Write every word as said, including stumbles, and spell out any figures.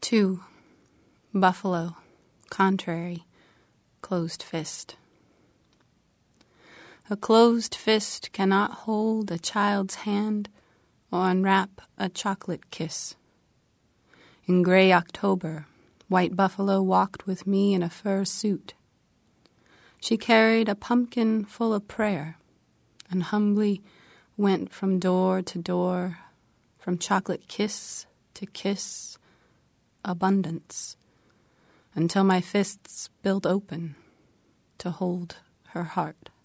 Two, buffalo, contrary, closed fist. A closed fist cannot hold a child's hand or unwrap a chocolate kiss. In gray October, white buffalo walked with me in a fur suit. She carried a pumpkin full of prayer and humbly went from door to door, from chocolate kiss to kiss, abundance, until my fists built open to hold her heart.